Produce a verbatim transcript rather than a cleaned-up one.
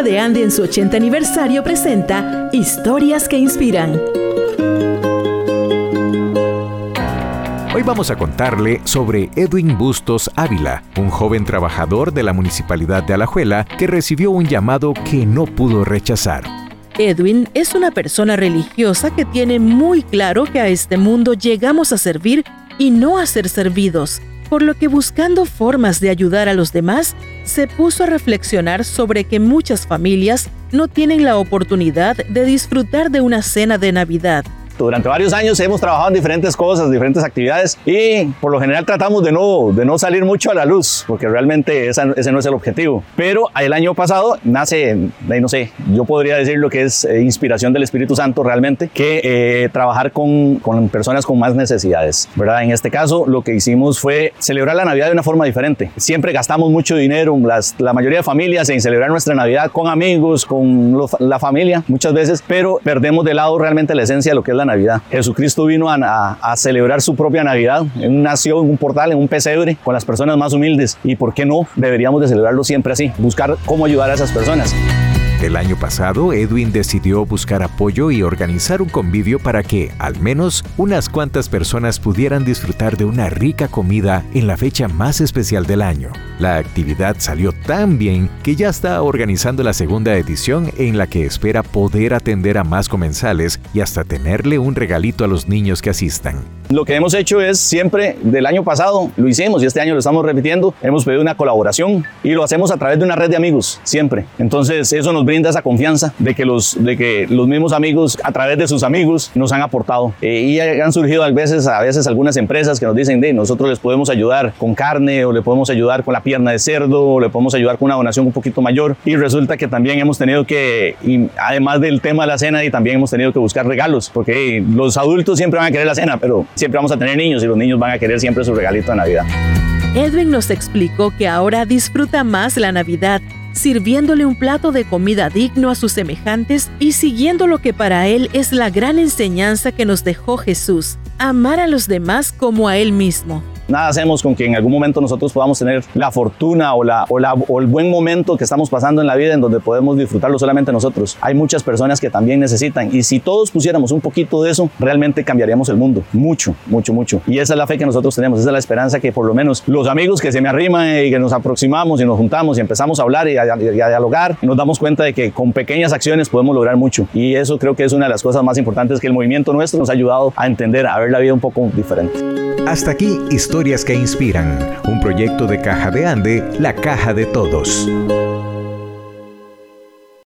Caja de Ande en su ochenta aniversario presenta Historias que Inspiran. Hoy vamos a contarle sobre Edwin Bustos Ávila, un joven trabajador de la Municipalidad de Alajuela que recibió un llamado que no pudo rechazar. Edwin es una persona religiosa que tiene muy claro que a este mundo llegamos a servir y no a ser servidos, por lo que buscando formas de ayudar a los demás, se puso a reflexionar sobre que muchas familias no tienen la oportunidad de disfrutar de una cena de Navidad. Durante varios años hemos trabajado en diferentes cosas, diferentes actividades y por lo general tratamos de no, de no salir mucho a la luz porque realmente esa, ese no es el objetivo. Pero el año pasado nace, no sé, yo podría decir lo que es eh, inspiración del Espíritu Santo realmente, que eh, trabajar con, con personas con más necesidades, ¿verdad? En este caso lo que hicimos fue celebrar la Navidad de una forma diferente. Siempre gastamos mucho dinero, las, la mayoría de familias en celebrar nuestra Navidad con amigos, con los, la familia muchas veces, pero perdemos de lado realmente la esencia de lo que es la Navidad. Jesucristo vino a, a, a celebrar su propia Navidad. Él nació en un portal, en un pesebre, con las personas más humildes. ¿Y por qué no? Deberíamos de celebrarlo siempre así, buscar cómo ayudar a esas personas. El año pasado, Edwin decidió buscar apoyo y organizar un convivio para que, al menos, unas cuantas personas pudieran disfrutar de una rica comida en la fecha más especial del año. La actividad salió tan bien que ya está organizando la segunda edición en la que espera poder atender a más comensales y hasta tenerle un regalito a los niños que asistan. Lo que hemos hecho es siempre, del año pasado lo hicimos y este año lo estamos repitiendo, hemos pedido una colaboración y lo hacemos a través de una red de amigos, siempre. Entonces eso nos brinda esa confianza de que los, de que los mismos amigos, a través de sus amigos, nos han aportado. Eh, y han surgido a veces, a veces algunas empresas que nos dicen, de nosotros les podemos ayudar con carne o le podemos ayudar con la pierna de cerdo o le podemos ayudar con una donación un poquito mayor. Y resulta que también hemos tenido que, y además del tema de la cena, y también hemos tenido que buscar regalos, porque eh, los adultos siempre van a querer la cena, pero siempre vamos a tener niños y los niños van a querer siempre su regalito de Navidad. Edwin nos explicó que ahora disfruta más la Navidad, sirviéndole un plato de comida digno a sus semejantes y siguiendo lo que para él es la gran enseñanza que nos dejó Jesús: amar a los demás como a él mismo. Nada hacemos con que en algún momento nosotros podamos tener la fortuna o, la, o, la, o el buen momento que estamos pasando en la vida en donde podemos disfrutarlo solamente nosotros. Hay muchas personas que también necesitan y si todos pusiéramos un poquito de eso, realmente cambiaríamos el mundo. Mucho, mucho, mucho. Y esa es la fe que nosotros tenemos, esa es la esperanza que por lo menos los amigos que se me arriman y que nos aproximamos y nos juntamos y empezamos a hablar y a, y a dialogar, nos damos cuenta de que con pequeñas acciones podemos lograr mucho. Y eso creo que es una de las cosas más importantes que el movimiento nuestro nos ha ayudado a entender, a ver la vida un poco diferente. Hasta aquí, Historias que Inspiran, un proyecto de Caja de Ande, la caja de todos.